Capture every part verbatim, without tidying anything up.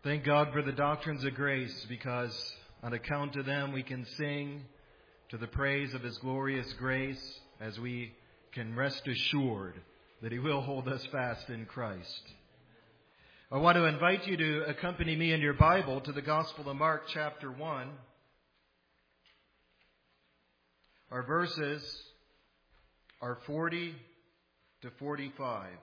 Thank God for the doctrines of grace, because on account of them we can sing to the praise of His glorious grace, as we can rest assured that He will hold us fast in Christ. I want to invite you to accompany me in your Bible to the Gospel of Mark chapter one. Our verses are forty to forty-five.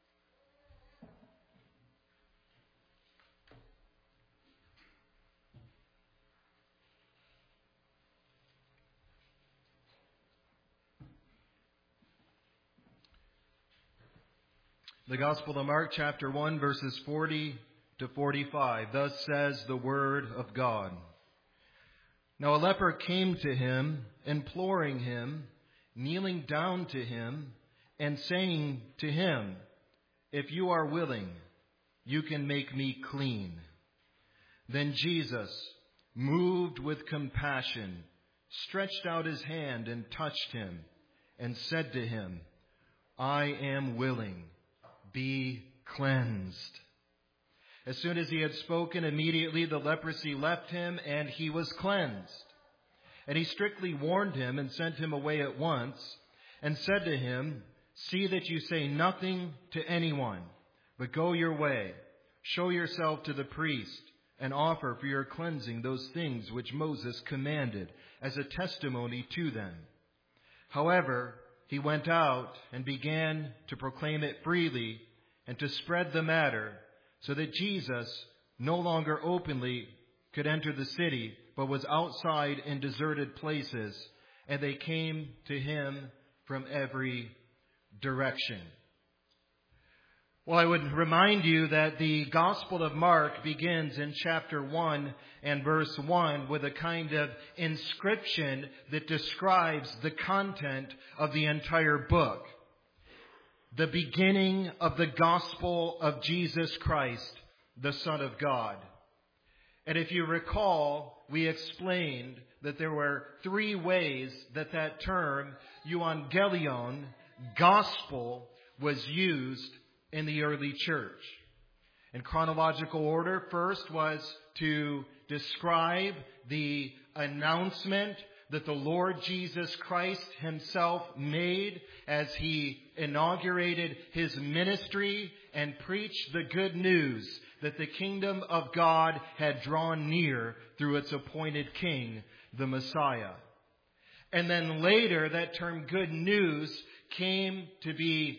The Gospel of Mark, chapter one, verses forty to forty-five. Thus says the Word of God. Now a leper came to him, imploring him, kneeling down to him, and saying to him, "If you are willing, you can make me clean." Then Jesus, moved with compassion, stretched out his hand and touched him, and said to him, "I am willing. Be cleansed." As soon as he had spoken, immediately the leprosy left him, and he was cleansed. And he strictly warned him and sent him away at once, and said to him, "See that you say nothing to anyone, but go your way, show yourself to the priest, and offer for your cleansing those things which Moses commanded as a testimony to them." However, he went out and began to proclaim it freely and to spread the matter, so that Jesus no longer openly could enter the city, but was outside in deserted places, and they came to him from every direction. Well, I would remind you that the Gospel of Mark begins in chapter one and verse one with a kind of inscription that describes the content of the entire book. The beginning of the gospel of Jesus Christ, the Son of God. And if you recall, we explained that there were three ways that that term, euangelion, gospel, was used in the early church. In chronological order, first was to describe the announcement that the Lord Jesus Christ himself made as he inaugurated his ministry and preached the good news that the kingdom of God had drawn near through its appointed king, the Messiah. And then later, that term good news came to be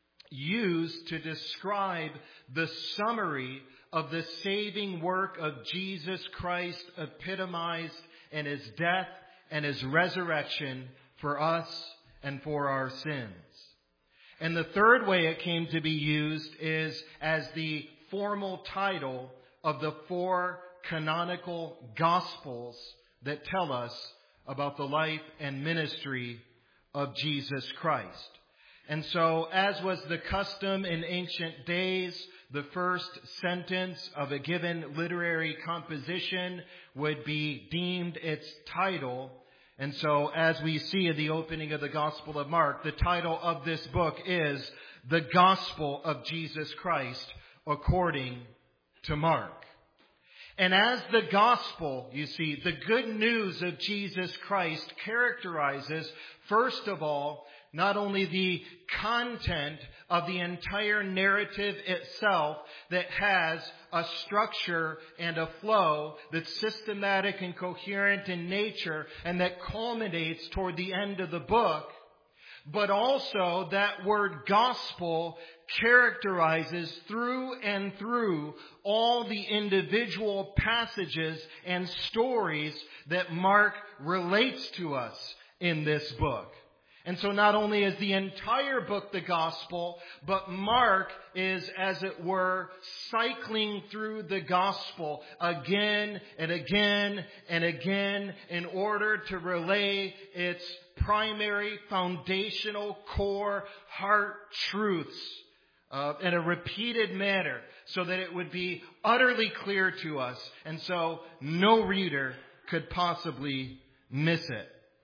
used to describe the summary of the saving work of Jesus Christ epitomized in his death and his resurrection for us and for our sins. And the third way it came to be used is as the formal title of the four canonical Gospels that tell us about the life and ministry of Jesus Christ. And so, as was the custom in ancient days, the first sentence of a given literary composition would be deemed its title. And so, as we see in the opening of the Gospel of Mark, the title of this book is The Gospel of Jesus Christ According to Mark. And as the gospel, you see, the good news of Jesus Christ characterizes, first of all, not only the content of the entire narrative itself that has a structure and a flow that's systematic and coherent in nature and that culminates toward the end of the book, but also that word gospel characterizes through and through all the individual passages and stories that Mark relates to us in this book. And so not only is the entire book the gospel, but Mark is, as it were, cycling through the gospel again and again and again in order to relay its primary, foundational, core, heart truths uh, in a repeated manner so that it would be utterly clear to us, and so no reader could possibly miss it.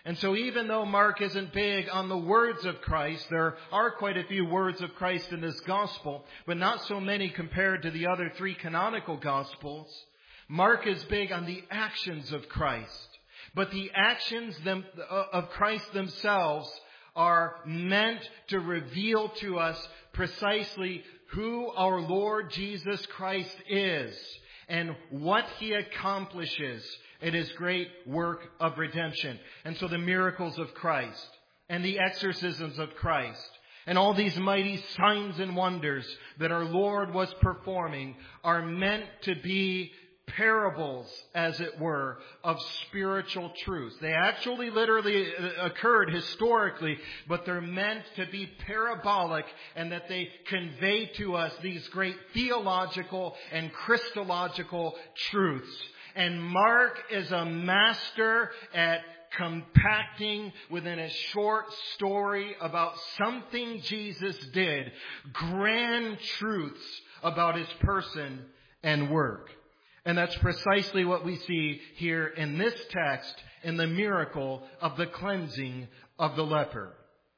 And so even though Mark isn't big on the words of Christ, there are quite a few words of Christ in this gospel, but not so many compared to the other three canonical gospels. Mark is big on the actions of Christ. But the actions them, of Christ themselves are meant to reveal to us precisely who our Lord Jesus Christ is and what He accomplishes in His great work of redemption. And so the miracles of Christ and the exorcisms of Christ and all these mighty signs and wonders that our Lord was performing are meant to be parables, as it were, of spiritual truths. They actually literally occurred historically, but they're meant to be parabolic and that they convey to us these great theological and Christological truths. And Mark is a master at compacting within a short story about something Jesus did, grand truths about His person and work. And that's precisely what we see here in this text in the miracle of the cleansing of the leper.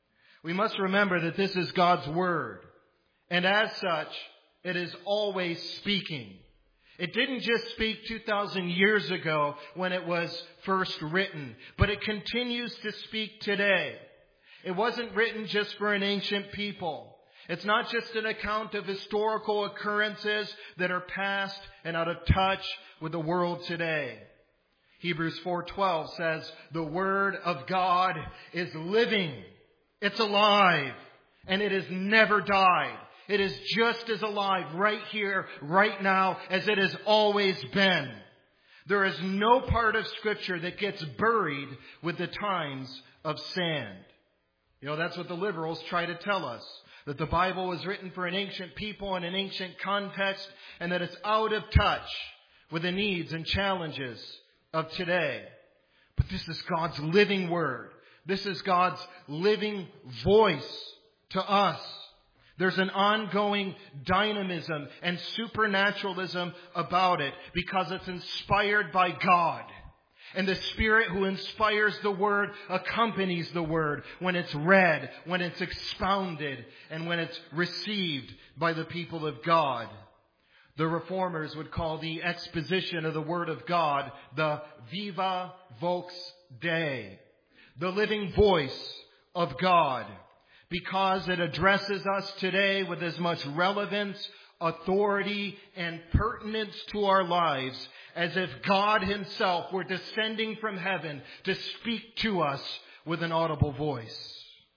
We must remember that this is God's Word. And as such, it is always speaking. It didn't just speak two thousand years ago when it was first written, but it continues to speak today. It wasn't written just for an ancient people. It's not just an account of historical occurrences that are past and out of touch with the world today. Hebrews four twelve says, the Word of God is living. It's alive. And it has never died. It is just as alive right here, right now, as it has always been. There is no part of Scripture that gets buried with the times of sand. You know, that's what the liberals try to tell us. That the Bible was written for an ancient people in an ancient context, and that it's out of touch with the needs and challenges of today. But this is God's living Word. This is God's living voice to us. There's an ongoing dynamism and supernaturalism about it because it's inspired by God. And the Spirit who inspires the Word accompanies the Word when it's read, when it's expounded, and when it's received by the people of God. The Reformers would call the exposition of the Word of God the Viva Vox Dei, the living voice of God, because it addresses us today with as much relevance, authority, and pertinence to our lives as if God Himself were descending from heaven to speak to us with an audible voice.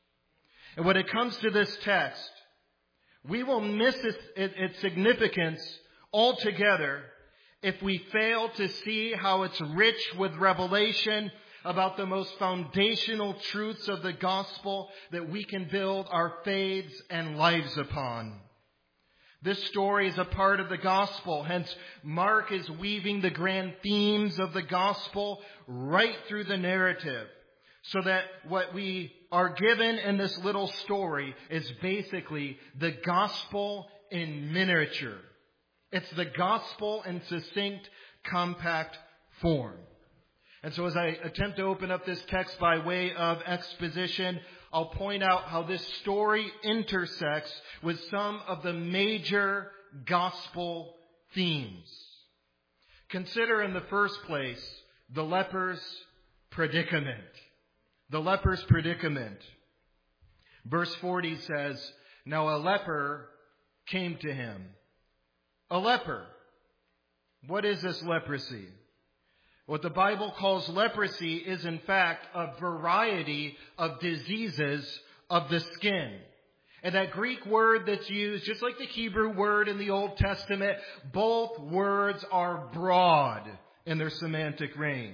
And when it comes to this text, we will miss its, its significance altogether if we fail to see how it's rich with revelation about the most foundational truths of the gospel that we can build our faiths and lives upon. This story is a part of the gospel. Hence, Mark is weaving the grand themes of the gospel right through the narrative, so that what we are given in this little story is basically the gospel in miniature. It's the gospel in succinct, compact form. And so as I attempt to open up this text by way of exposition, I'll point out how this story intersects with some of the major gospel themes. Consider in the first place the leper's predicament. The leper's predicament. Verse forty says, now a leper came to him. A leper. What is this leprosy? What the Bible calls leprosy is in fact a variety of diseases of the skin. And that Greek word that's used, just like the Hebrew word in the Old Testament, both words are broad in their semantic range.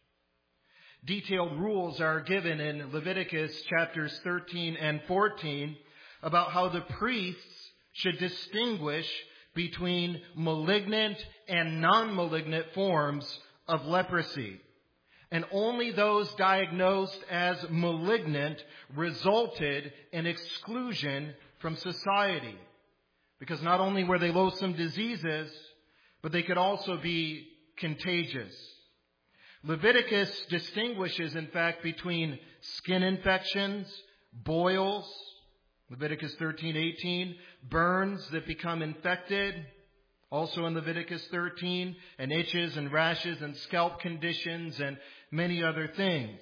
Detailed rules are given in Leviticus chapters thirteen and fourteen about how the priests should distinguish between malignant and non-malignant forms of leprosy. And only those diagnosed as malignant resulted in exclusion from society. Because not only were they loathsome diseases, but they could also be contagious. Leviticus distinguishes, in fact, between skin infections, boils, Leviticus thirteen eighteen, burns that become infected, also in Leviticus thirteen, and itches and rashes and scalp conditions and many other things.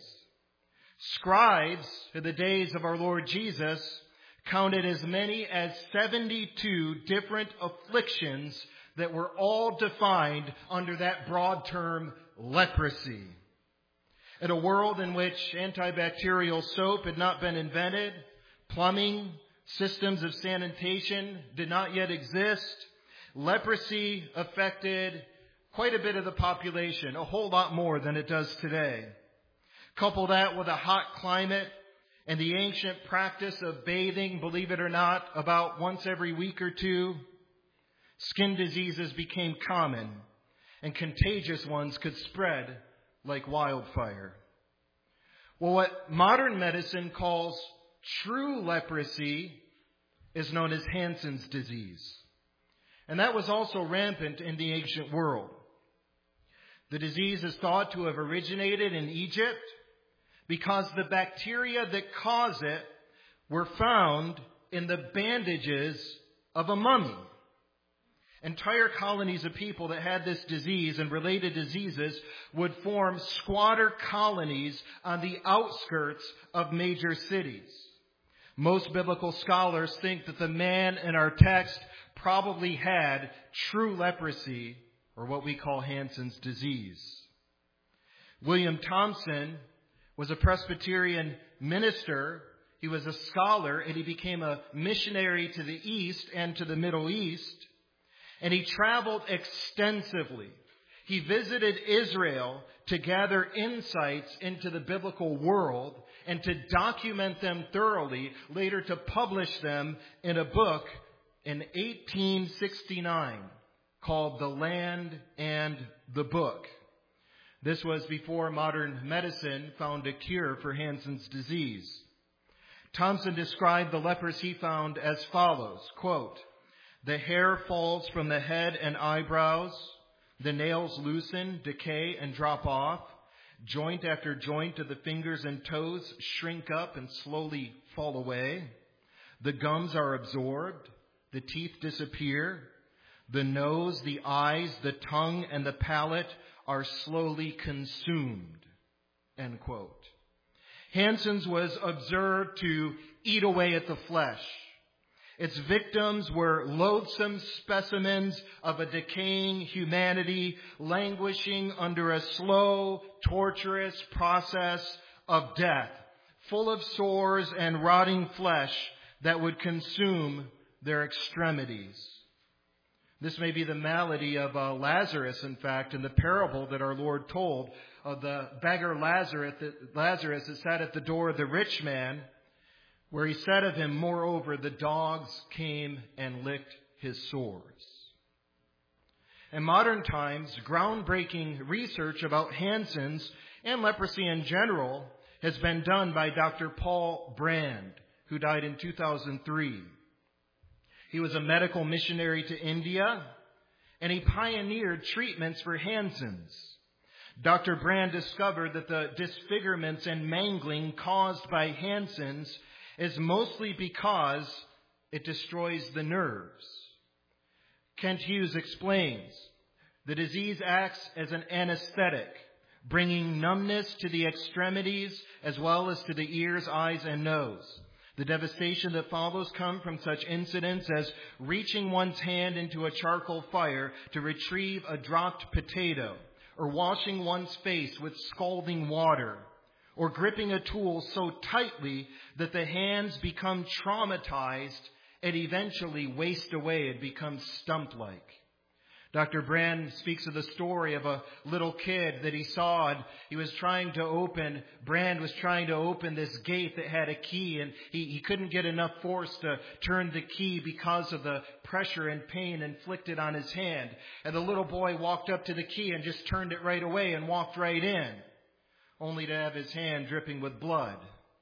Scribes, in the days of our Lord Jesus, counted as many as seventy-two different afflictions that were all defined under that broad term, leprosy. In a world in which antibacterial soap had not been invented, plumbing, systems of sanitation did not yet exist, leprosy affected quite a bit of the population, a whole lot more than it does today. Couple that with a hot climate and the ancient practice of bathing, believe it or not, about once every week or two, skin diseases became common, and contagious ones could spread like wildfire. Well, what modern medicine calls true leprosy is known as Hansen's disease. And that was also rampant in the ancient world. The disease is thought to have originated in Egypt because the bacteria that cause it were found in the bandages of a mummy. Entire colonies of people that had this disease and related diseases would form squatter colonies on the outskirts of major cities. Most biblical scholars think that the man in our text probably had true leprosy, or what we call Hansen's disease. William Thompson was a Presbyterian minister. He was a scholar, and he became a missionary to the East and to the Middle East. And he traveled extensively. He visited Israel to gather insights into the biblical world and to document them thoroughly, later to publish them in a book in eighteen sixty-nine called The Land and the Book. This was before modern medicine found a cure for Hansen's disease. Thompson described the lepers he found as follows, quote, "The hair falls from the head and eyebrows. The nails loosen, decay, and drop off. Joint after joint of the fingers and toes shrink up and slowly fall away. The gums are absorbed. The teeth disappear. The nose, the eyes, the tongue, and the palate are slowly consumed." End quote. Hansen's was observed to eat away at the flesh. Its victims were loathsome specimens of a decaying humanity, languishing under a slow, torturous process of death, full of sores and rotting flesh that would consume their extremities. This may be the malady of uh, Lazarus, in fact, in the parable that our Lord told of the beggar Lazarus that, Lazarus that sat at the door of the rich man, where he said of him, "Moreover, the dogs came and licked his sores." In modern times, groundbreaking research about Hansen's and leprosy in general has been done by Doctor Paul Brand, who died in two thousand three. He was a medical missionary to India, and he pioneered treatments for Hansen's. Doctor Brand discovered that the disfigurements and mangling caused by Hansen's is mostly because it destroys the nerves. Kent Hughes explains, the disease acts as an anesthetic, bringing numbness to the extremities as well as to the ears, eyes, and nose. The devastation that follows come from such incidents as reaching one's hand into a charcoal fire to retrieve a dropped potato, or washing one's face with scalding water, or gripping a tool so tightly that the hands become traumatized and eventually waste away and become stump-like. Doctor Brand speaks of the story of a little kid that he saw, and he was trying to open, Brand was trying to open this gate that had a key, and he, he couldn't get enough force to turn the key because of the pressure and pain inflicted on his hand. And the little boy walked up to the key and just turned it right away and walked right in, only to have his hand dripping with blood.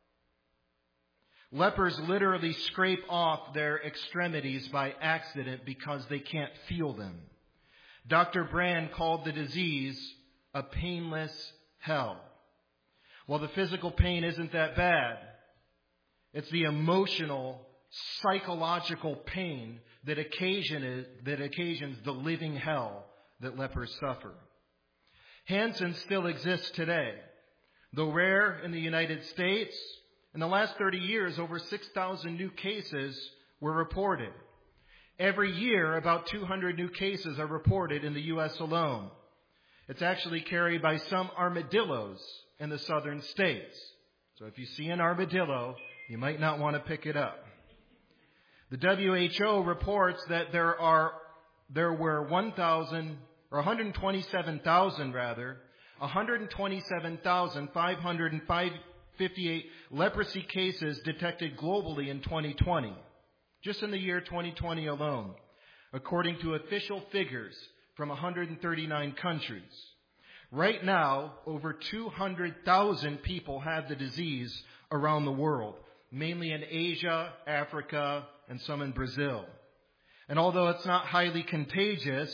Lepers literally scrape off their extremities by accident because they can't feel them. Doctor Brand called the disease a painless hell. Well, the physical pain isn't that bad. It's the emotional, psychological pain that occasion that occasions the living hell that lepers suffer. Hansen still exists today. Though rare in the United States, in the last thirty years, over six thousand new cases were reported. Every year, about two hundred new cases are reported in the U S alone. It's actually carried by some armadillos in the southern states. So if you see an armadillo, you might not want to pick it up. The W H O reports that there are there were one thousand or one hundred twenty-seven thousand rather, one hundred twenty-seven thousand five hundred fifty-eight leprosy cases detected globally in twenty twenty, just in the year twenty twenty alone, according to official figures from one hundred thirty-nine countries. Right now, over two hundred thousand people have the disease around the world, mainly in Asia, Africa, and some in Brazil. And although it's not highly contagious,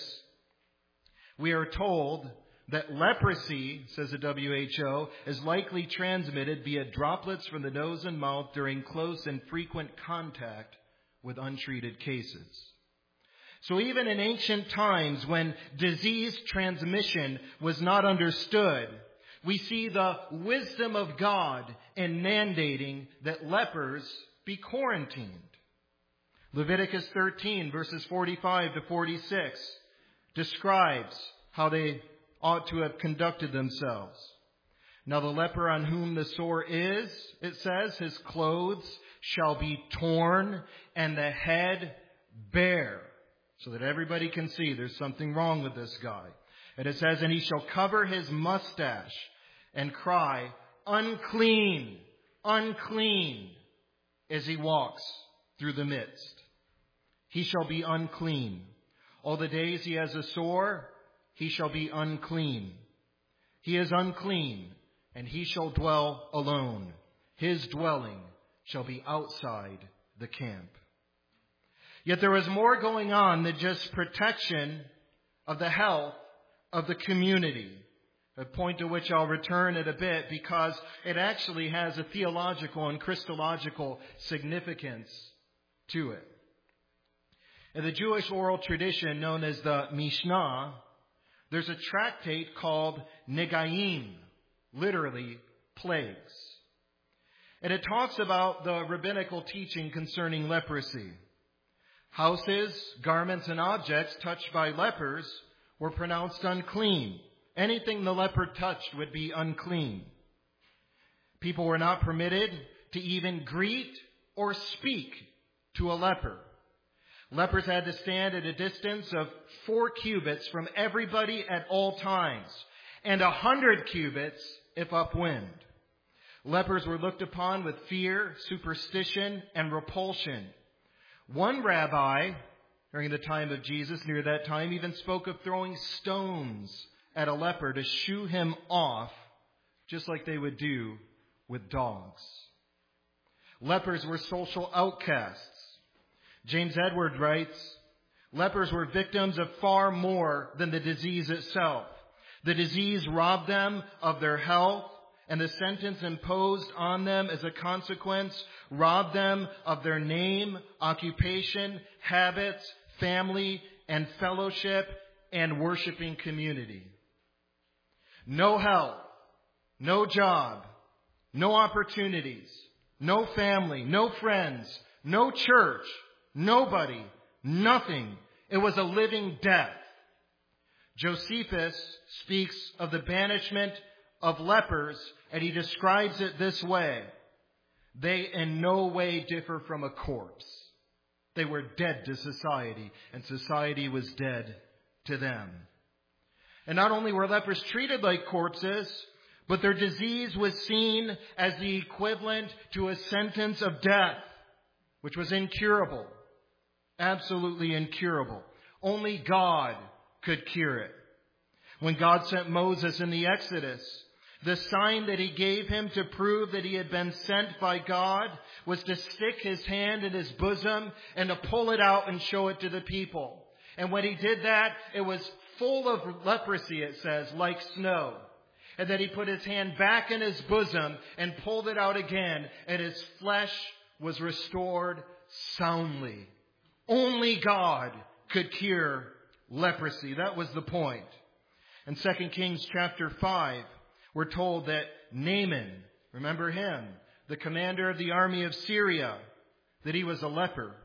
we are told that leprosy, says the W H O, is likely transmitted via droplets from the nose and mouth during close and frequent contact with untreated cases. So even in ancient times, when disease transmission was not understood, we see the wisdom of God in mandating that lepers be quarantined. Leviticus thirteen, verses forty-five to forty-six, describes how they ought to have conducted themselves. Now the leper on whom the sore is, it says, his clothes shall be torn and the head bare, so that everybody can see there's something wrong with this guy. And it says, and he shall cover his mustache and cry, unclean, unclean, as he walks through the midst. He shall be unclean. All the days he has a sore, he shall be unclean. He is unclean, and he shall dwell alone. His dwelling shall be outside the camp. Yet there is more going on than just protection of the health of the community, a point to which I'll return in a bit because it actually has a theological and Christological significance to it. In the Jewish oral tradition known as the Mishnah, there's a tractate called Negaim, literally plagues. And it talks about the rabbinical teaching concerning leprosy. Houses, garments, and objects touched by lepers were pronounced unclean. Anything the leper touched would be unclean. People were not permitted to even greet or speak to a leper. Lepers had to stand at a distance of four cubits from everybody at all times, and a hundred cubits if upwind. Lepers were looked upon with fear, superstition, and repulsion. One rabbi, during the time of Jesus, near that time, even spoke of throwing stones at a leper to shoo him off, just like they would do with dogs. Lepers were social outcasts. James Edward writes, lepers were victims of far more than the disease itself. The disease robbed them of their health, and the sentence imposed on them as a consequence robbed them of their name, occupation, habits, family, and fellowship, and worshiping community. No health, no job, no opportunities, no family, no friends, no church, nobody, nothing. It was a living death. Josephus speaks of the banishment of lepers, and he describes it this way. They in no way differ from a corpse. They were dead to society, and society was dead to them. And not only were lepers treated like corpses, but their disease was seen as the equivalent to a sentence of death, which was incurable. Absolutely incurable. Only God could cure it. When God sent Moses in the Exodus, the sign that he gave him to prove that he had been sent by God was to stick his hand in his bosom and to pull it out and show it to the people. And when he did that, it was full of leprosy, it says, like snow. And then he put his hand back in his bosom and pulled it out again, and his flesh was restored soundly. Only God could cure leprosy. That was the point. In Second Kings chapter five, we're told that Naaman, remember him, the commander of the army of Syria, that he was a leper.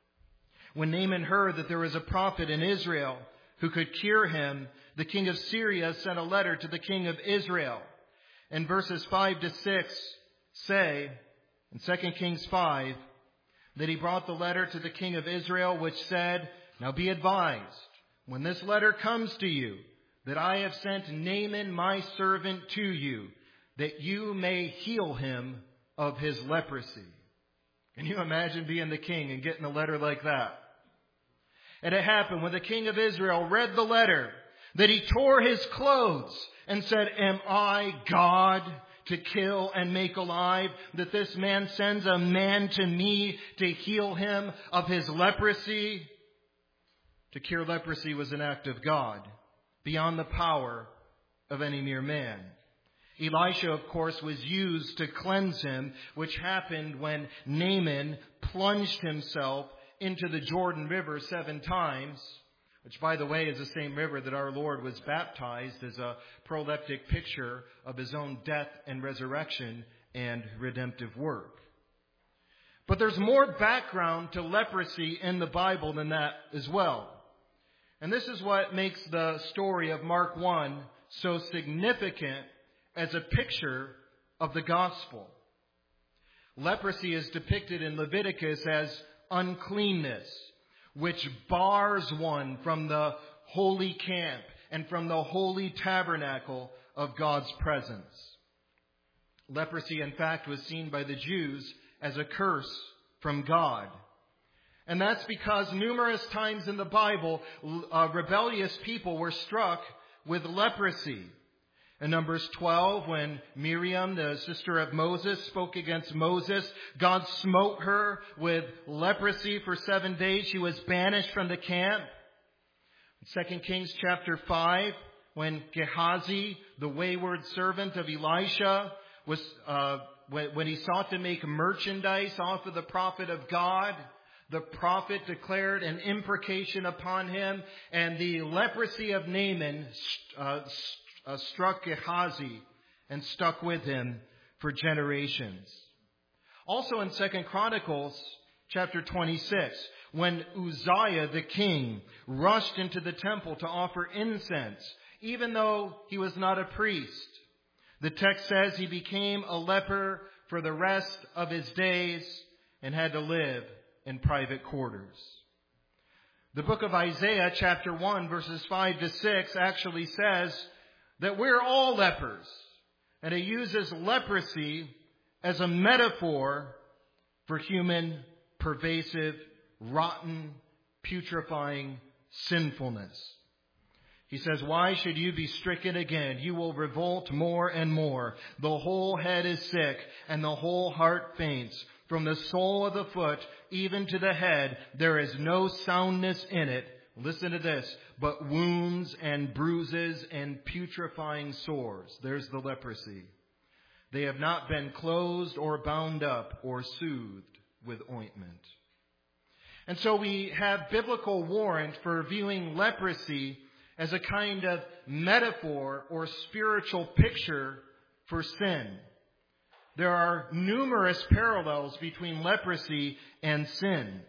When Naaman heard that there was a prophet in Israel who could cure him, the king of Syria sent a letter to the king of Israel. And verses five to six say, in Second Kings five, that he brought the letter to the king of Israel, which said, "Now be advised, when this letter comes to you, that I have sent Naaman my servant to you, that you may heal him of his leprosy." Can you imagine being the king and getting a letter like that? And it happened when the king of Israel read the letter that he tore his clothes and said, "Am I God to kill and make alive, that this man sends a man to me to heal him of his leprosy?" To cure leprosy was an act of God, beyond the power of any mere man. Elisha, of course, was used to cleanse him, which happened when Naaman plunged himself into the Jordan River seven times, which, by the way, is the same river that our Lord was baptized as a proleptic picture of his own death and resurrection and redemptive work. But there's more background to leprosy in the Bible than that as well. And this is what makes the story of Mark one so significant as a picture of the gospel. Leprosy is depicted in Leviticus as uncleanness, which bars one from the holy camp and from the holy tabernacle of God's presence. Leprosy, in fact, was seen by the Jews as a curse from God. And that's because numerous times in the Bible, uh, rebellious people were struck with leprosy. In Numbers twelve, when Miriam, the sister of Moses, spoke against Moses, God smote her with leprosy for seven days. She was banished from the camp. In Second Kings chapter five, when Gehazi, the wayward servant of Elisha, was uh, when, when he sought to make merchandise off of the prophet of God, the prophet declared an imprecation upon him, and the leprosy of Naaman uh, Uh, struck Gehazi and stuck with him for generations. Also in Second Chronicles chapter twenty-six, when Uzziah the king rushed into the temple to offer incense, even though he was not a priest, the text says he became a leper for the rest of his days and had to live in private quarters. The book of Isaiah chapter one verses five to six actually says that we're all lepers. And it uses leprosy as a metaphor for human, pervasive, rotten, putrefying sinfulness. He says, "Why should you be stricken again? You will revolt more and more. The whole head is sick, and the whole heart faints. From the sole of the foot even to the head, there is no soundness in it." Listen to this. "But wounds and bruises and putrefying sores." There's the leprosy. "They have not been closed or bound up or soothed with ointment." And so we have biblical warrant for viewing leprosy as a kind of metaphor or spiritual picture for sin. There are numerous parallels between leprosy and sin.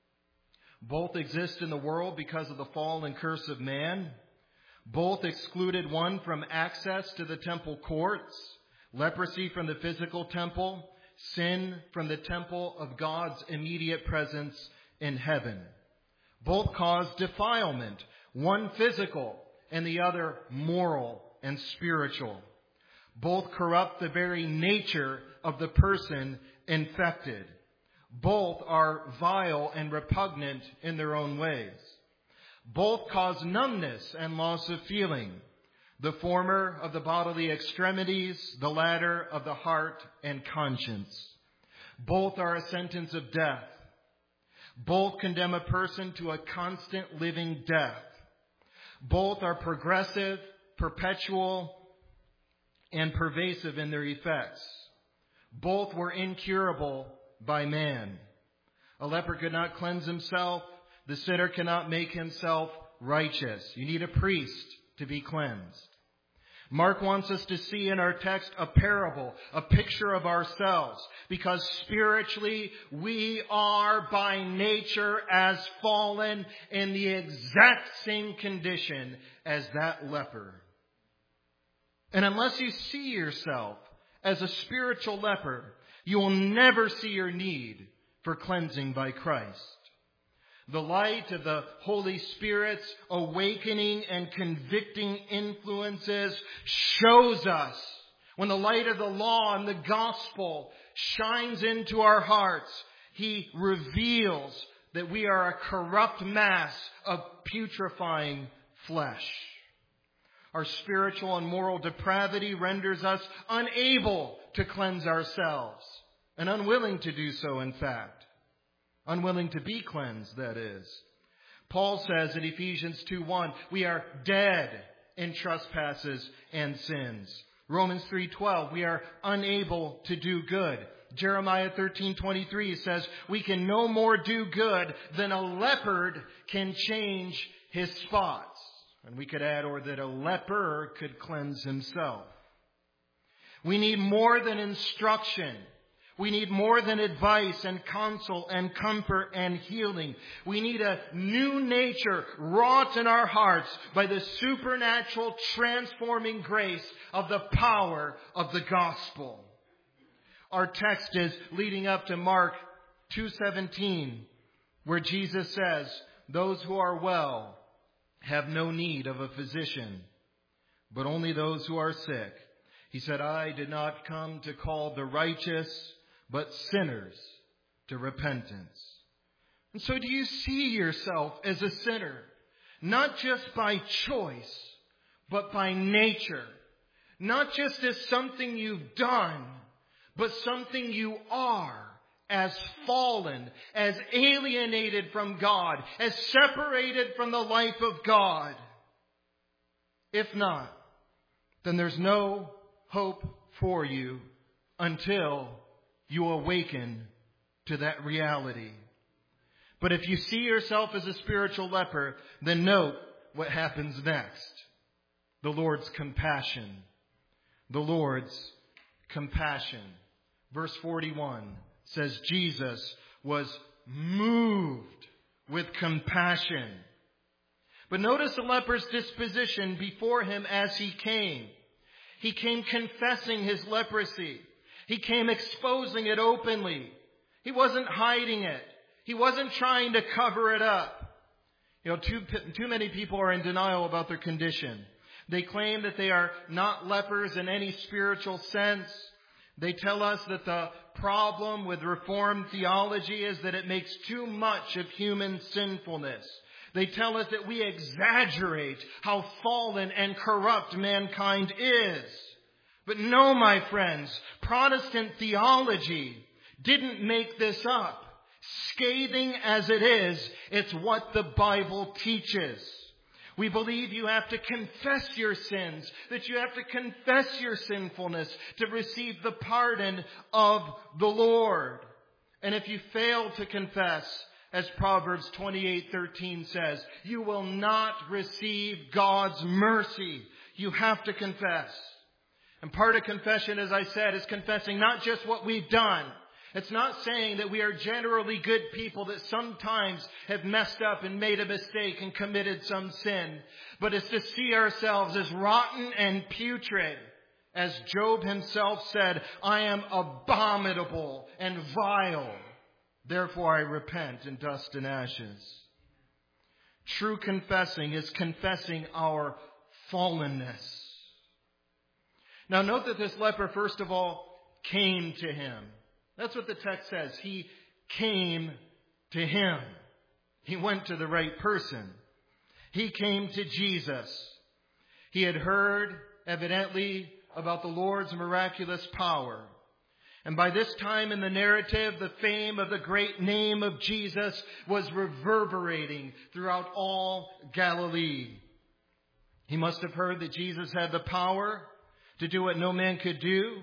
Both exist in the world because of the fall and curse of man. Both excluded one from access to the temple courts. Leprosy from the physical temple. Sin from the temple of God's immediate presence in heaven. Both cause defilement. One physical and the other moral and spiritual. Both corrupt the very nature of the person infected. Both are vile and repugnant in their own ways. Both cause numbness and loss of feeling. The former of the bodily extremities, the latter of the heart and conscience. Both are a sentence of death. Both condemn a person to a constant living death. Both are progressive, perpetual, and pervasive in their effects. Both were incurable by man. A leper could not cleanse himself. The sinner cannot make himself righteous. You need a priest to be cleansed. Mark wants us to see in our text a parable, a picture of ourselves, because spiritually we are by nature as fallen in the exact same condition as that leper. And unless you see yourself as a spiritual leper, you will never see your need for cleansing by Christ. The light of the Holy Spirit's awakening and convicting influences shows us, when the light of the law and the gospel shines into our hearts, He reveals that we are a corrupt mass of putrefying flesh. Our spiritual and moral depravity renders us unable to cleanse ourselves, and unwilling to do so, in fact. Unwilling to be cleansed, that is. Paul says in Ephesians two one, we are dead in trespasses and sins. Romans three twelve, we are unable to do good. Jeremiah thirteen twenty-three says, we can no more do good than a leopard can change his spots. And we could add, or that a leper could cleanse himself. We need more than instruction. We need more than advice and counsel and comfort and healing. We need a new nature wrought in our hearts by the supernatural transforming grace of the power of the gospel. Our text is leading up to Mark two seventeen, where Jesus says, those who are well have no need of a physician, but only those who are sick. He said, I did not come to call the righteous, but sinners to repentance. And so do you see yourself as a sinner? Not just by choice, but by nature. Not just as something you've done, but something you are, as fallen, as alienated from God, as separated from the life of God. If not, then there's no hope for you until you awaken to that reality. But if you see yourself as a spiritual leper, then note what happens next. The Lord's compassion. The Lord's compassion. Verse forty-one says Jesus was moved with compassion. But notice the leper's disposition before him as he came. He came confessing his leprosy. He came exposing it openly. He wasn't hiding it. He wasn't trying to cover it up. You know, too, too many people are in denial about their condition. They claim that they are not lepers in any spiritual sense. They tell us that the problem with Reformed theology is that it makes too much of human sinfulness. They tell us that we exaggerate how fallen and corrupt mankind is. But no, my friends, Protestant theology didn't make this up. Scathing as it is, it's what the Bible teaches. We believe you have to confess your sins, that you have to confess your sinfulness to receive the pardon of the Lord. And if you fail to confess, as Proverbs twenty-eight thirteen says, you will not receive God's mercy. You have to confess. And part of confession, as I said, is confessing not just what we've done. It's not saying that we are generally good people that sometimes have messed up and made a mistake and committed some sin. But it's to see ourselves as rotten and putrid. As Job himself said, I am abominable and vile. Therefore I repent in dust and ashes. True confessing is confessing our fallenness. Now note that this leper, first of all, came to him. That's what the text says. He came to him. He went to the right person. He came to Jesus. He had heard, evidently, about the Lord's miraculous power. And by this time in the narrative, the fame of the great name of Jesus was reverberating throughout all Galilee. He must have heard that Jesus had the power, to do what no man could do.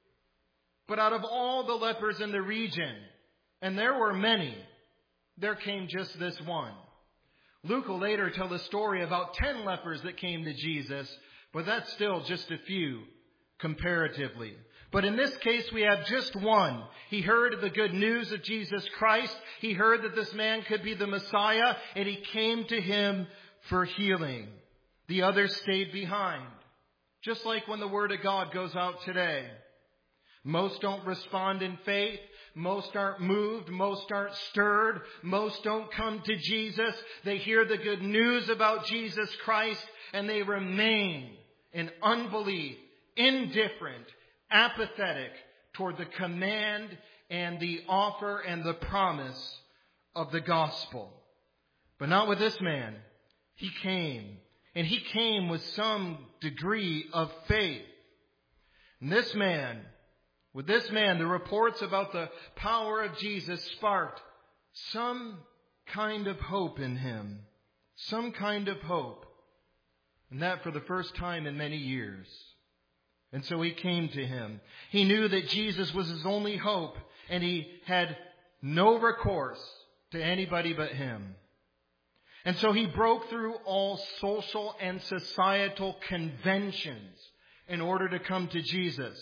But out of all the lepers in the region, and there were many, there came just this one. Luke will later tell the story about ten lepers that came to Jesus, but that's still just a few comparatively. But in this case, we have just one. He heard the good news of Jesus Christ. He heard that this man could be the Messiah, and he came to him for healing. The others stayed behind. Just like when the Word of God goes out today. Most don't respond in faith. Most aren't moved. Most aren't stirred. Most don't come to Jesus. They hear the good news about Jesus Christ and they remain in unbelief, indifferent, apathetic toward the command and the offer and the promise of the gospel. But not with this man. He came. And he came with some degree of faith. And this man, with this man, the reports about the power of Jesus sparked some kind of hope in him. Some kind of hope. And that for the first time in many years. And so he came to him. He knew that Jesus was his only hope. And he had no recourse to anybody but him. And so he broke through all social and societal conventions in order to come to Jesus.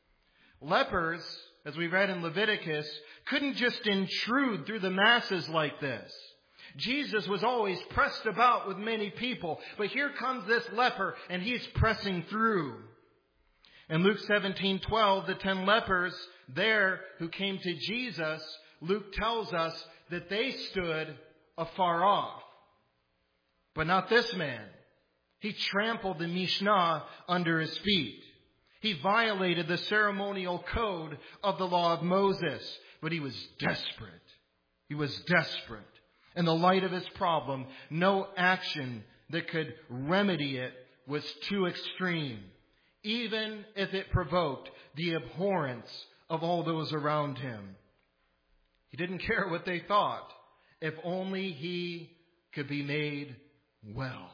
Lepers, as we read in Leviticus, couldn't just intrude through the masses like this. Jesus was always pressed about with many people. But here comes this leper, and he's pressing through. In Luke seventeen twelve, the ten lepers there who came to Jesus, Luke tells us that they stood afar off. But not this man. He trampled the Mishnah under his feet. He violated the ceremonial code of the law of Moses. But he was desperate. He was desperate. In the light of his problem, no action that could remedy it was too extreme, even if it provoked the abhorrence of all those around him. He didn't care what they thought, if only he could be made well.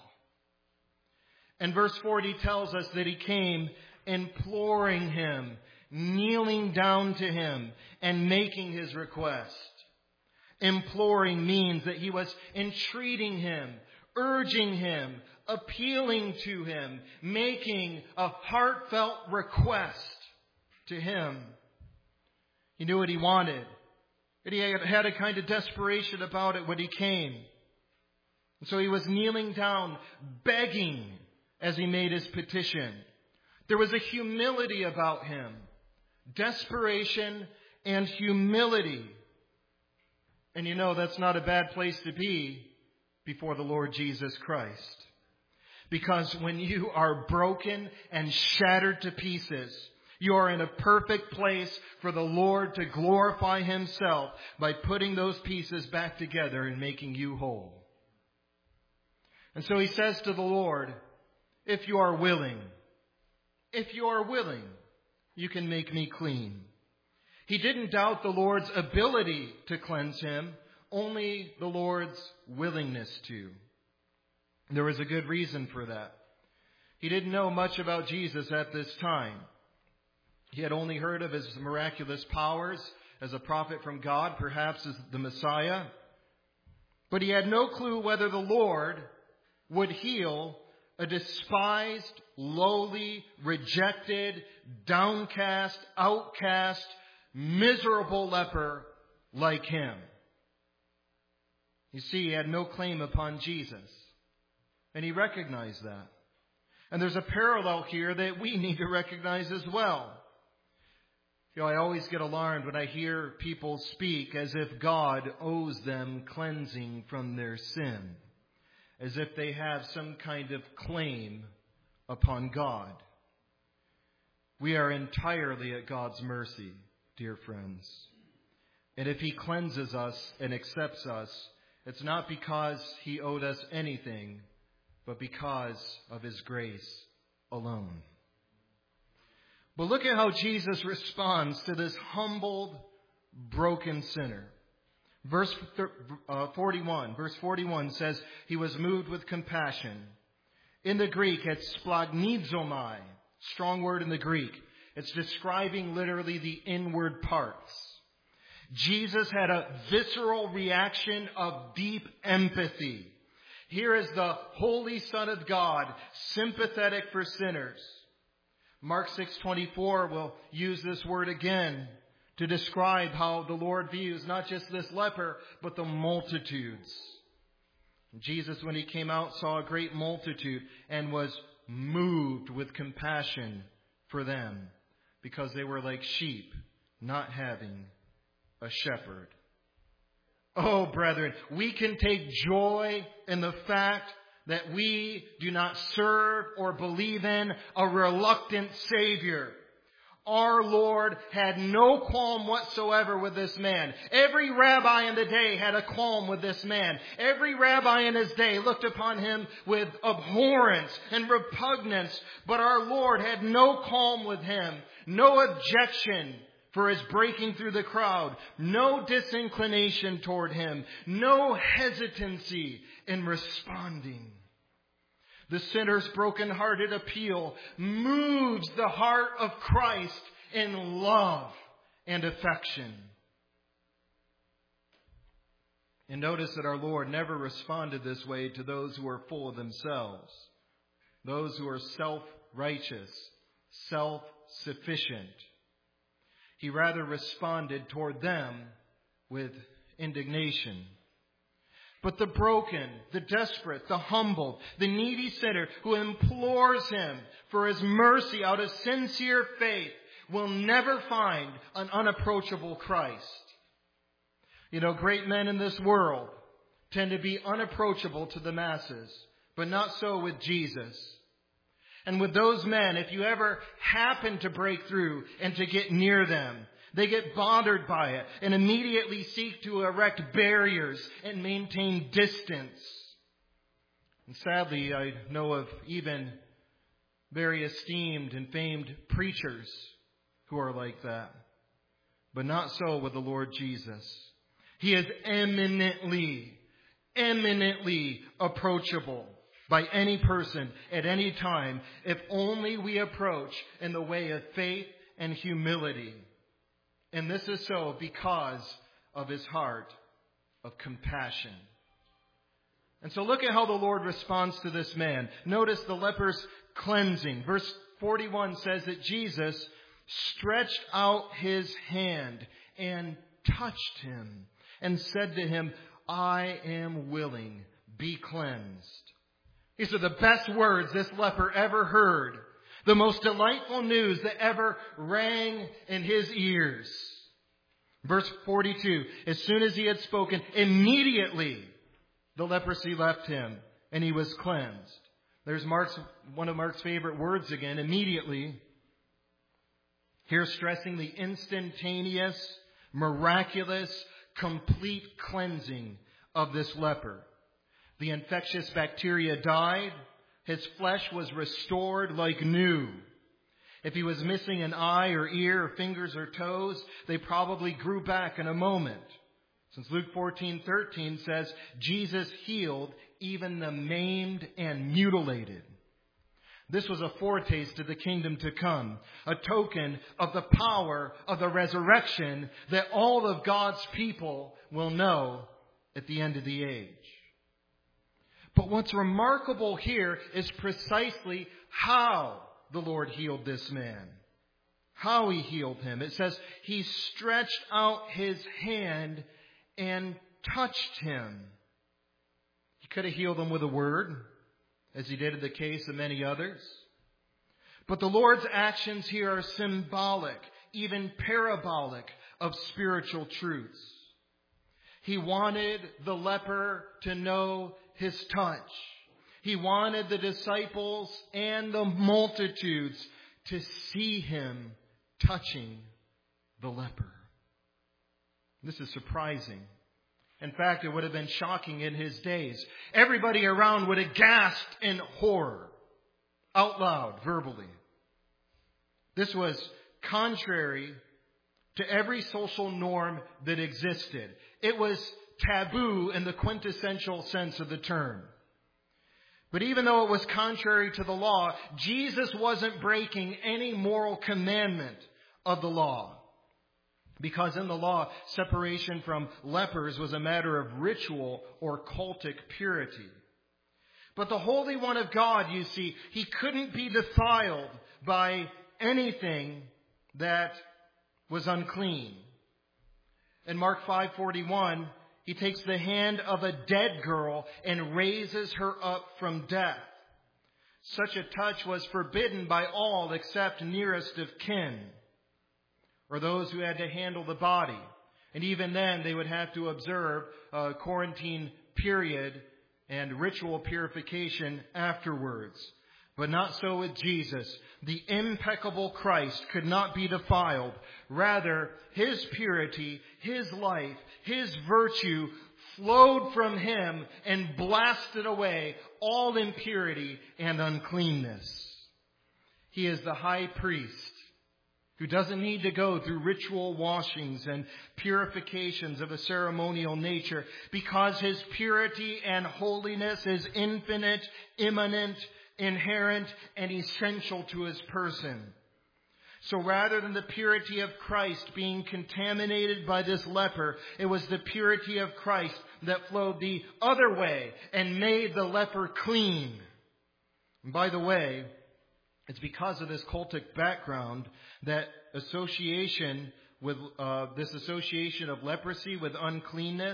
And verse forty tells us that he came imploring him, kneeling down to him, and making his request. Imploring means that he was entreating him, urging him, appealing to him, making a heartfelt request to him. He knew what he wanted. And he had a kind of desperation about it when he came. And so he was kneeling down, begging as he made his petition. There was a humility about him. Desperation and humility. And you know, that's not a bad place to be before the Lord Jesus Christ. Because when you are broken and shattered to pieces, you are in a perfect place for the Lord to glorify himself by putting those pieces back together and making you whole. And so he says to the Lord, if you are willing, if you are willing, you can make me clean. He didn't doubt the Lord's ability to cleanse him, only the Lord's willingness to. There was a good reason for that. He didn't know much about Jesus at this time. He had only heard of his miraculous powers as a prophet from God, perhaps as the Messiah. But he had no clue whether the Lord would heal a despised, lowly, rejected, downcast, outcast, miserable leper like him. You see, he had no claim upon Jesus. And he recognized that. And there's a parallel here that we need to recognize as well. You know, I always get alarmed when I hear people speak as if God owes them cleansing from their sin. As if they have some kind of claim upon God. We are entirely at God's mercy, dear friends. And if he cleanses us and accepts us, it's not because he owed us anything, but because of his grace alone. But look at how Jesus responds to this humbled, broken sinner. Verse forty-one, verse forty-one says, he was moved with compassion. In the Greek, it's splagnizomai, Strong word in the Greek. It's describing literally the inward parts. Jesus had a visceral reaction of deep empathy. Here is the Holy Son of God, sympathetic for sinners. Mark six twenty-four will use this word again to describe how the Lord views not just this leper, but the multitudes. Jesus, when he came out, saw a great multitude and was moved with compassion for them because they were like sheep, not having a shepherd. Oh, brethren, we can take joy in the fact that we do not serve or believe in a reluctant Savior. Our Lord had no qualm whatsoever with this man. Every rabbi in the day had a qualm with this man. Every rabbi in his day looked upon him with abhorrence and repugnance. But our Lord had no qualm with him, no objection for his breaking through the crowd, no disinclination toward him, no hesitancy in responding. The sinner's broken-hearted appeal moves the heart of Christ in love and affection. And notice that our Lord never responded this way to those who are full of themselves, those who are self-righteous, self-sufficient. He rather responded toward them with indignation. But the broken, the desperate, the humbled, the needy sinner who implores him for his mercy out of sincere faith will never find an unapproachable Christ. You know, great men in this world tend to be unapproachable to the masses, but not so with Jesus. And with those men, if you ever happen to break through and to get near them, they get bothered by it and immediately seek to erect barriers and maintain distance. And sadly, I know of even very esteemed and famed preachers who are like that. But not so with the Lord Jesus. He is eminently, eminently approachable by any person at any time, if only we approach in the way of faith and humility. And this is so because of his heart of compassion. And so look at how the Lord responds to this man. Notice the leper's cleansing. Verse forty-one says that Jesus stretched out his hand and touched him and said to him, I am willing, be cleansed. These are the best words this leper ever heard. The most delightful news that ever rang in his ears. Verse forty-two, as soon as he had spoken, immediately the leprosy left him and he was cleansed. There's Mark's, one of Mark's favorite words again, immediately. Here stressing the instantaneous, miraculous, complete cleansing of this leper. The infectious bacteria died. His flesh was restored like new. If he was missing an eye or ear or fingers or toes, they probably grew back in a moment. Since Luke fourteen thirteen says, Jesus healed even the maimed and mutilated. This was a foretaste of the kingdom to come, a token of the power of the resurrection that all of God's people will know at the end of the age. But what's remarkable here is precisely how the Lord healed this man. How he healed him. It says he stretched out his hand and touched him. He could have healed him with a word, as he did in the case of many others. But the Lord's actions here are symbolic, even parabolic, of spiritual truths. He wanted the leper to know his touch. He wanted the disciples and the multitudes to see him touching the leper. This is surprising. In fact, it would have been shocking in his days. Everybody around would have gasped in horror, out loud, verbally. This was contrary to every social norm that existed. It was taboo in the quintessential sense of the term. But even though it was contrary to the law, Jesus wasn't breaking any moral commandment of the law. Because in the law, separation from lepers was a matter of ritual or cultic purity. But the Holy One of God, you see, he couldn't be defiled by anything that was unclean. In Mark five forty-one, he takes the hand of a dead girl and raises her up from death. Such a touch was forbidden by all except nearest of kin, or those who had to handle the body. And even then, they would have to observe a quarantine period and ritual purification afterwards. But not so with Jesus. The impeccable Christ could not be defiled. Rather, his purity, his life, his virtue flowed from him and blasted away all impurity and uncleanness. He is the high priest who doesn't need to go through ritual washings and purifications of a ceremonial nature, because his purity and holiness is infinite, immanent, inherent, and essential to his person. So rather than the purity of Christ being contaminated by this leper, it was the purity of Christ that flowed the other way and made the leper clean. And by the way, it's because of this cultic background that association with uh, this association of leprosy with uncleanness,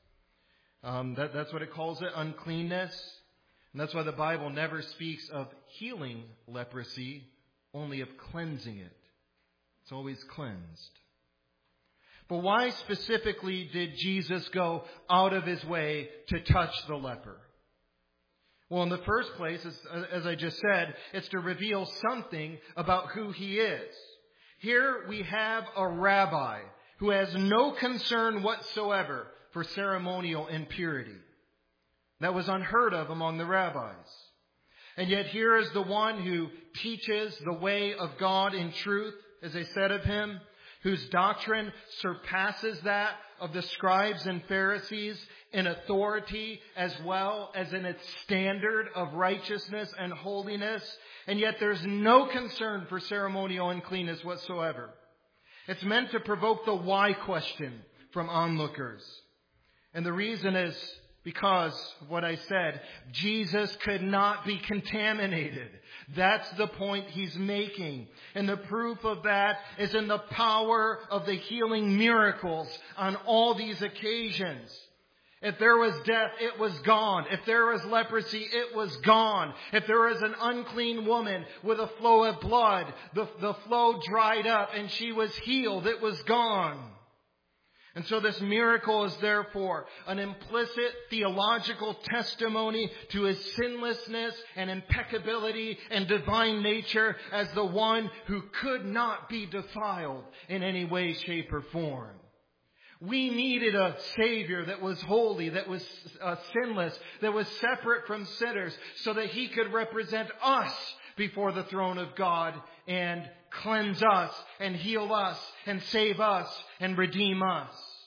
um, that, that's what it calls it, uncleanness. And that's why the Bible never speaks of healing leprosy, only of cleansing it. It's always cleansed. But why specifically did Jesus go out of his way to touch the leper? Well, in the first place, as, as I just said, it's to reveal something about who he is. Here we have a rabbi who has no concern whatsoever for ceremonial impurity. That was unheard of among the rabbis. And yet here is the one who teaches the way of God in truth, as they said of him, whose doctrine surpasses that of the scribes and Pharisees in authority as well as in its standard of righteousness and holiness. And yet there's no concern for ceremonial uncleanness whatsoever. It's meant to provoke the why question from onlookers. And the reason is because of what I said, Jesus could not be contaminated. That's the point he's making. And the proof of that is in the power of the healing miracles on all these occasions. If there was death, it was gone. If there was leprosy, it was gone. If there was an unclean woman with a flow of blood, the, the flow dried up and she was healed. It was gone. And so this miracle is therefore an implicit theological testimony to his sinlessness and impeccability and divine nature as the one who could not be defiled in any way, shape, or form. We needed a Savior that was holy, that was uh, sinless, that was separate from sinners, so that he could represent us before the throne of God and cleanse us and heal us and save us and redeem us.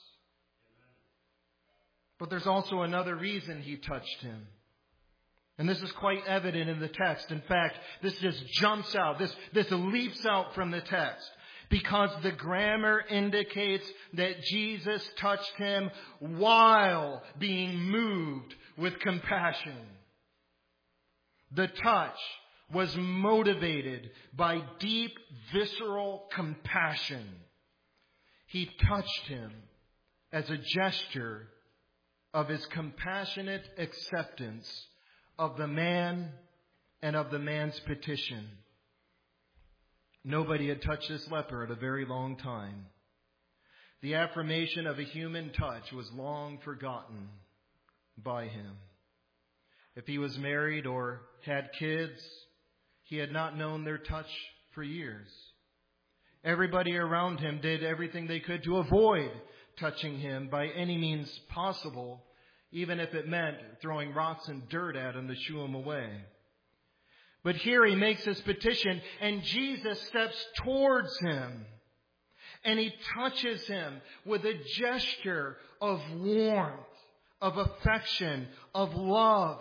But there's also another reason he touched him. And this is quite evident in the text. In fact, this just jumps out. This, this leaps out from the text. Because the grammar indicates that Jesus touched him while being moved with compassion. The touch was motivated by deep, visceral compassion. He touched him as a gesture of his compassionate acceptance of the man and of the man's petition. Nobody had touched this leper at a very long time. The affirmation of a human touch was long forgotten by him. If he was married or had kids, he had not known their touch for years. Everybody around him did everything they could to avoid touching him by any means possible, even if it meant throwing rocks and dirt at him to shoo him away. But here he makes his petition, and Jesus steps towards him, and he touches him with a gesture of warmth, of affection, of love,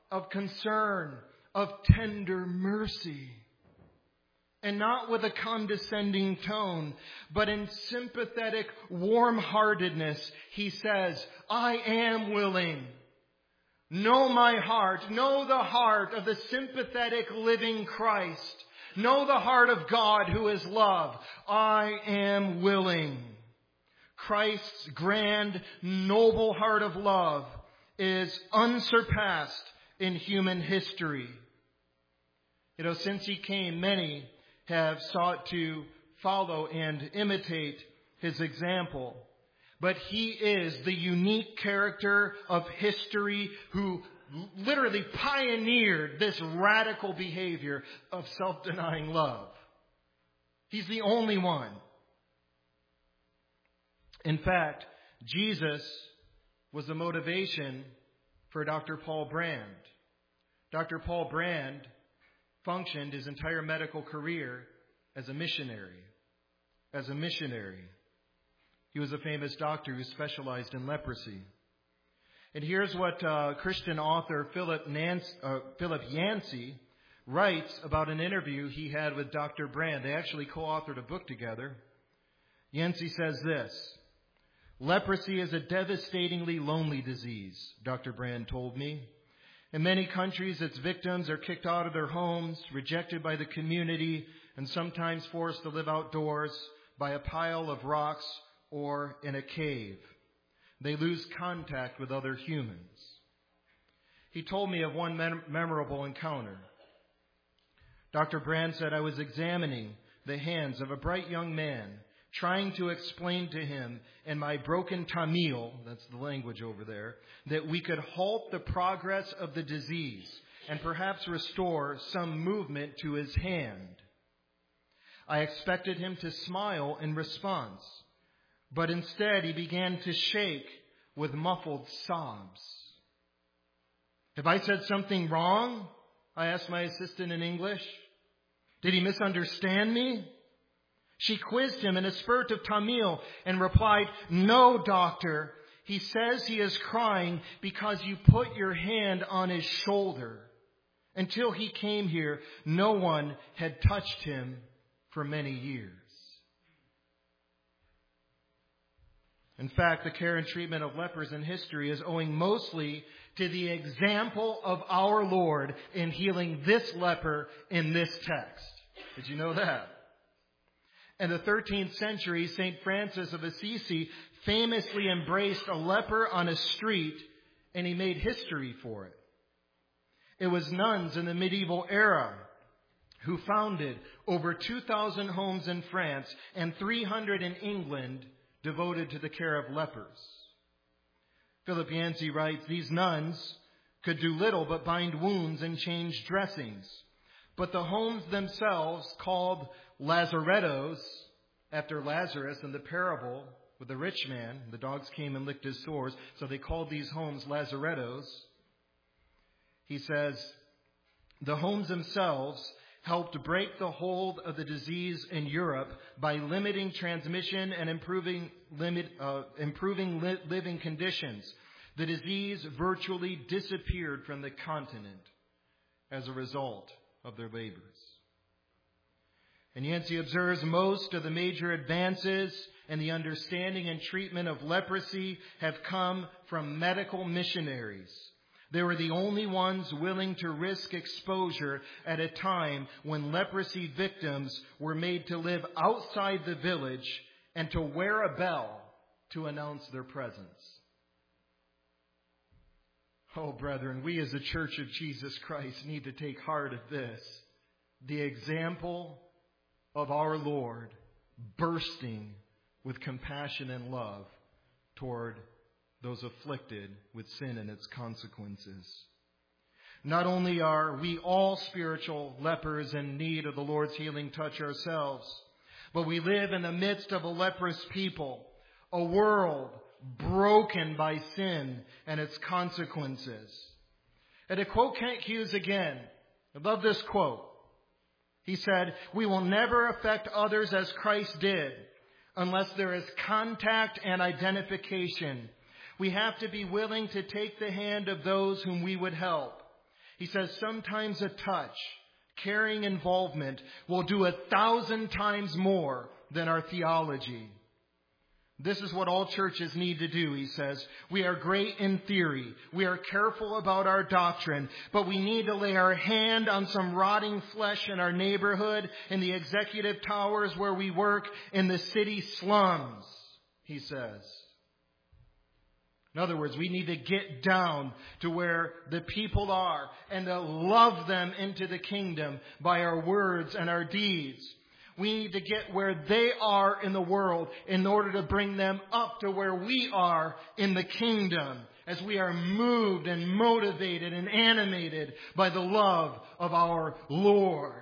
of concern, of tender mercy. And not with a condescending tone, but in sympathetic warm-heartedness, he says, I am willing. Know my heart. Know the heart of the sympathetic living Christ. Know the heart of God who is love. I am willing. Christ's grand, noble heart of love is unsurpassed in human history. You know, since he came, many have sought to follow and imitate his example. But he is the unique character of history who literally pioneered this radical behavior of self-denying love. He's the only one. In fact, Jesus was the motivation for Doctor Paul Brand. Doctor Paul Brand functioned his entire medical career as a missionary. As a missionary. He was a famous doctor who specialized in leprosy. And here's what uh, Christian author Philip, Nance, uh, Philip Yancey writes about an interview he had with Doctor Brand. They actually co-authored a book together. Yancey says this: leprosy is a devastatingly lonely disease, Doctor Brand told me. In many countries, its victims are kicked out of their homes, rejected by the community, and sometimes forced to live outdoors by a pile of rocks or in a cave. They lose contact with other humans. He told me of one mem- memorable encounter. Doctor Brand said, I was examining the hands of a bright young man, trying to explain to him in my broken Tamil, that's the language over there, that we could halt the progress of the disease and perhaps restore some movement to his hand. I expected him to smile in response, but instead he began to shake with muffled sobs. Have I said something wrong? I asked my assistant in English. Did he misunderstand me? She quizzed him in a spurt of Tamil and replied, no, doctor. He says he is crying because you put your hand on his shoulder. Until he came here, no one had touched him for many years. In fact, the care and treatment of lepers in history is owing mostly to the example of our Lord in healing this leper in this text. Did you know that? In the thirteenth century, Saint Francis of Assisi famously embraced a leper on a street, and he made history for it. It was nuns in the medieval era who founded over two thousand homes in France and three hundred in England devoted to the care of lepers. Philip Yancey writes, these nuns could do little but bind wounds and change dressings. But the homes themselves, called lazarettos, after Lazarus in the parable with the rich man, the dogs came and licked his sores, so they called these homes lazarettos. He says, the homes themselves helped break the hold of the disease in Europe by limiting transmission and improving limit, uh, improving li- living conditions. The disease virtually disappeared from the continent as a result of their labors. And Yancey observes most of the major advances in the understanding and treatment of leprosy have come from medical missionaries. They were the only ones willing to risk exposure at a time when leprosy victims were made to live outside the village and to wear a bell to announce their presence. Oh, brethren, we as a Church of Jesus Christ need to take heart of this. The example of our Lord bursting with compassion and love toward those afflicted with sin and its consequences. Not only are we all spiritual lepers in need of the Lord's healing touch ourselves, but we live in the midst of a leprous people, a world broken by sin and its consequences. And to quote Kent Hughes again, I love this quote. He said, we will never affect others as Christ did unless there is contact and identification. We have to be willing to take the hand of those whom we would help. He says sometimes a touch, caring involvement will do a thousand times more than our theology. This is what all churches need to do, he says. We are great in theory. We are careful about our doctrine. But we need to lay our hand on some rotting flesh in our neighborhood, in the executive towers where we work, in the city slums, he says. In other words, we need to get down to where the people are and to love them into the kingdom by our words and our deeds. We need to get where they are in the world in order to bring them up to where we are in the kingdom, as we are moved and motivated and animated by the love of our Lord.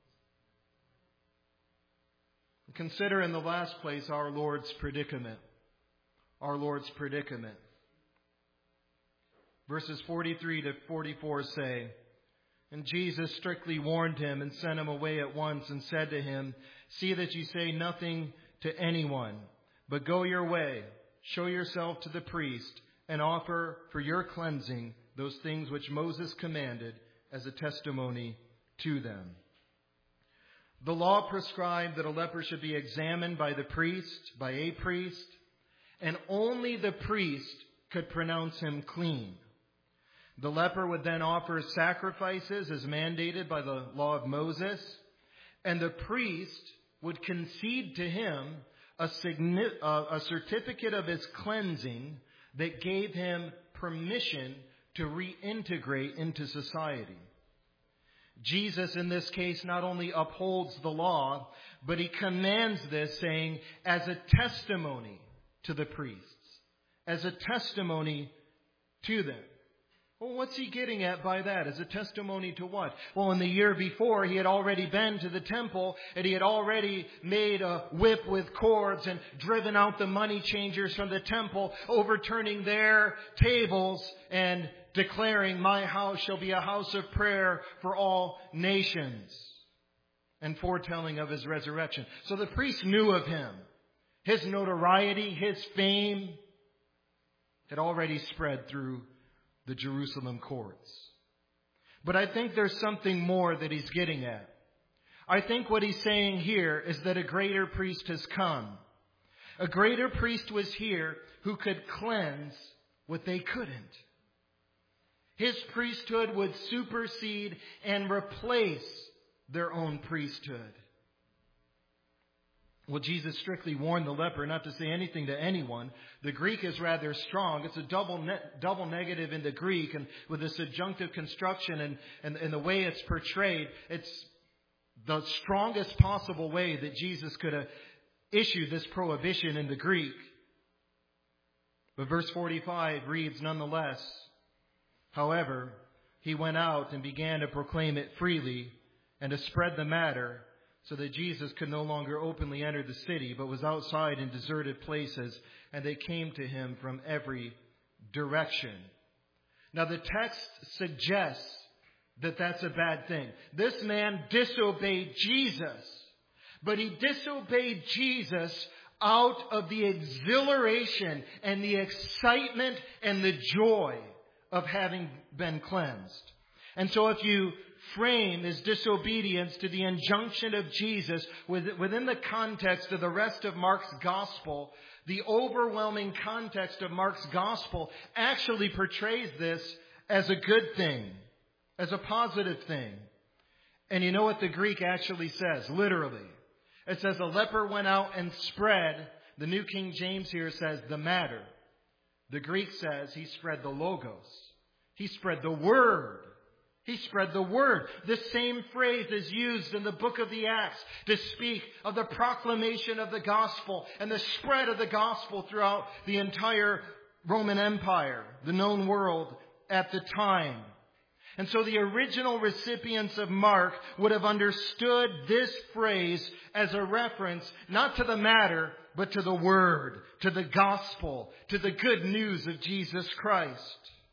Consider in the last place our Lord's predicament. Our Lord's predicament. Verses forty-three to forty-four say, "And Jesus strictly warned him and sent him away at once and said to him, 'See that you say nothing to anyone, but go your way, show yourself to the priest, and offer for your cleansing those things which Moses commanded as a testimony to them.'" The law prescribed that a leper should be examined by the priest, by a priest, and only the priest could pronounce him clean. The leper would then offer sacrifices as mandated by the law of Moses, and the priest would concede to him a, signi- a certificate of his cleansing that gave him permission to reintegrate into society. Jesus, in this case, not only upholds the law, but he commands this, saying, as a testimony to the priests, as a testimony to them. Well, what's he getting at by that? As a testimony to what? Well, in the year before, he had already been to the temple, and he had already made a whip with cords and driven out the money changers from the temple, overturning their tables and declaring, "My house shall be a house of prayer for all nations," and foretelling of his resurrection. So the priest knew of him. His notoriety, his fame had already spread through the Jerusalem courts. But I think there's something more that he's getting at. I think what he's saying here is that a greater priest has come. A greater priest was here who could cleanse what they couldn't. His priesthood would supersede and replace their own priesthood. Well, Jesus strictly warned the leper not to say anything to anyone. The Greek is rather strong. It's a double ne- double negative in the Greek, and with the subjunctive construction and, and, and the way it's portrayed, it's the strongest possible way that Jesus could have issued this prohibition in the Greek. But verse forty-five reads, "Nonetheless, however, he went out and began to proclaim it freely and to spread the matter, so that Jesus could no longer openly enter the city, but was outside in deserted places, and they came to him from every direction." Now the text suggests that that's a bad thing. This man disobeyed Jesus, but he disobeyed Jesus out of the exhilaration and the excitement and the joy of having been cleansed. And so if you frame his disobedience to the injunction of Jesus within the context of the rest of Mark's gospel, the overwhelming context of Mark's gospel actually portrays this as a good thing, as a positive thing. And you know what the Greek actually says, literally? It says a leper went out and spread, the New King James here says the matter. The Greek says he spread the logos. He spread the word. He spread the word. This same phrase is used in the book of the Acts to speak of the proclamation of the gospel and the spread of the gospel throughout the entire Roman Empire, the known world at the time. And so the original recipients of Mark would have understood this phrase as a reference not to the matter, but to the word, to the gospel, to the good news of Jesus Christ.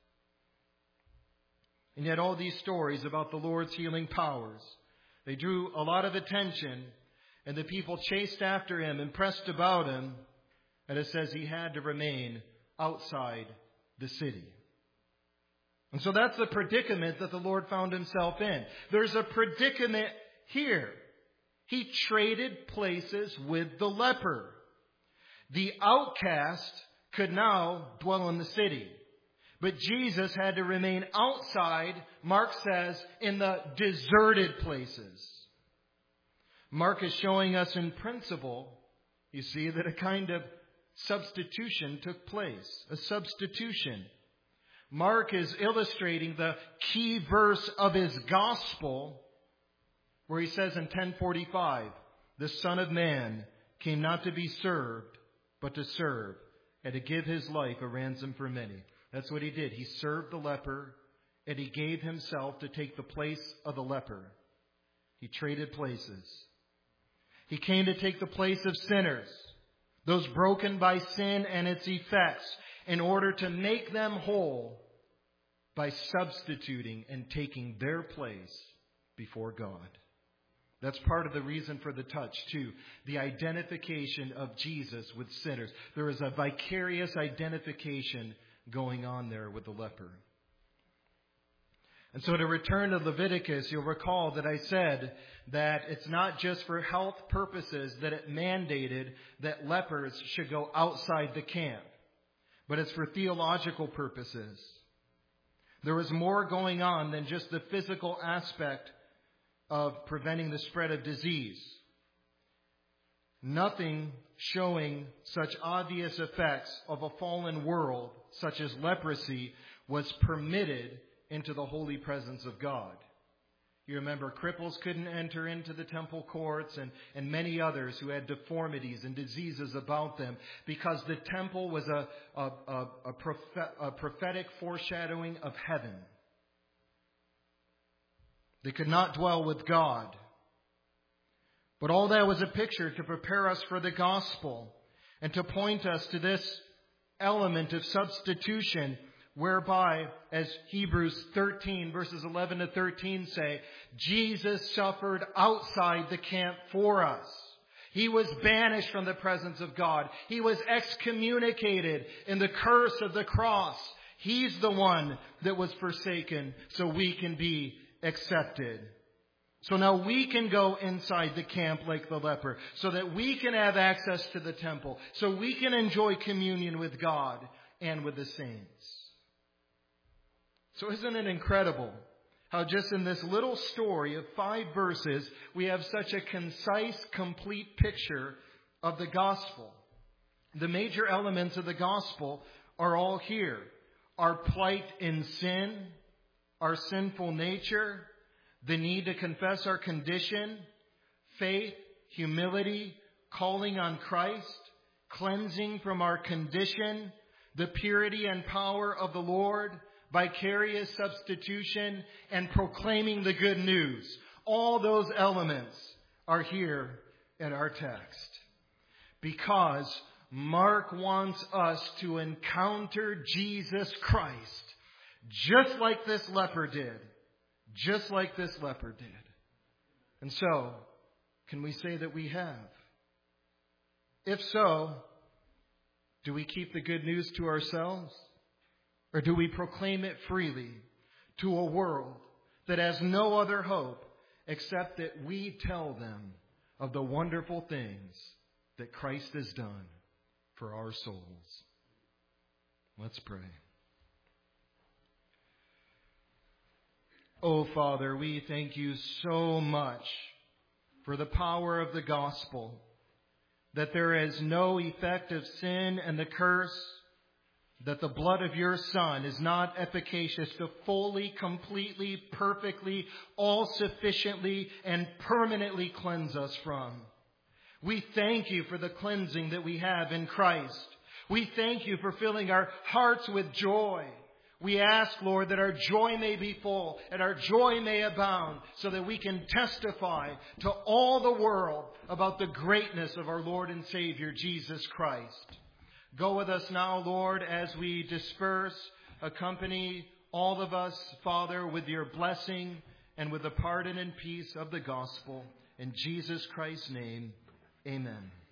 And yet all these stories about the Lord's healing powers, they drew a lot of attention, and the people chased after him and pressed about him, and it says he had to remain outside the city. And so that's the predicament that the Lord found himself in. There's a predicament here. He traded places with the leper. The outcast could now dwell in the city. But Jesus had to remain outside, Mark says, in the deserted places. Mark is showing us in principle, you see, that a kind of substitution took place. A substitution. Mark is illustrating the key verse of his gospel, where he says in ten forty-five, the Son of Man came not to be served, but to serve, and to give his life a ransom for many. That's what he did. He served the leper, and he gave himself to take the place of the leper. He traded places. He came to take the place of sinners, those broken by sin and its effects, in order to make them whole by substituting and taking their place before God. That's part of the reason for the touch, too. The identification of Jesus with sinners. There is a vicarious identification going on there with the leper. And so to return to Leviticus, you'll recall that I said that it's not just for health purposes that it mandated that lepers should go outside the camp, but it's for theological purposes. There was more going on than just the physical aspect of preventing the spread of disease. Nothing showing such obvious effects of a fallen world, such as leprosy, was permitted into the holy presence of God. You remember cripples couldn't enter into the temple courts, and, and many others who had deformities and diseases about them, because the temple was a, a, a, a, prophet, a prophetic foreshadowing of heaven. They could not dwell with God. But all that was a picture to prepare us for the gospel and to point us to this element of substitution, whereby, as Hebrews thirteen, verses eleven to thirteen say, Jesus suffered outside the camp for us. He was banished from the presence of God. He was excommunicated in the curse of the cross. He's the one that was forsaken so we can be accepted. So now we can go inside the camp like the leper, so that we can have access to the temple, so we can enjoy communion with God and with the saints. So isn't it incredible how just in this little story of five verses, we have such a concise, complete picture of the gospel? The major elements of the gospel are all here. Our plight in sin, our sinful nature, the need to confess our condition, faith, humility, calling on Christ, cleansing from our condition, the purity and power of the Lord, vicarious substitution, and proclaiming the good news. All those elements are here in our text, because Mark wants us to encounter Jesus Christ just like this leper did. Just like this leper did. And so, can we say that we have? If so, do we keep the good news to ourselves? Or do we proclaim it freely to a world that has no other hope except that we tell them of the wonderful things that Christ has done for our souls? Let's pray. Oh, Father, we thank you so much for the power of the gospel, that there is no effect of sin and the curse, that the blood of your Son is not efficacious to fully, completely, perfectly, all-sufficiently, and permanently cleanse us from. We thank you for the cleansing that we have in Christ. We thank you for filling our hearts with joy. We ask, Lord, that our joy may be full and our joy may abound, so that we can testify to all the world about the greatness of our Lord and Savior, Jesus Christ. Go with us now, Lord, as we disperse. Accompany all of us, Father, with your blessing and with the pardon and peace of the gospel. In Jesus Christ's name, amen.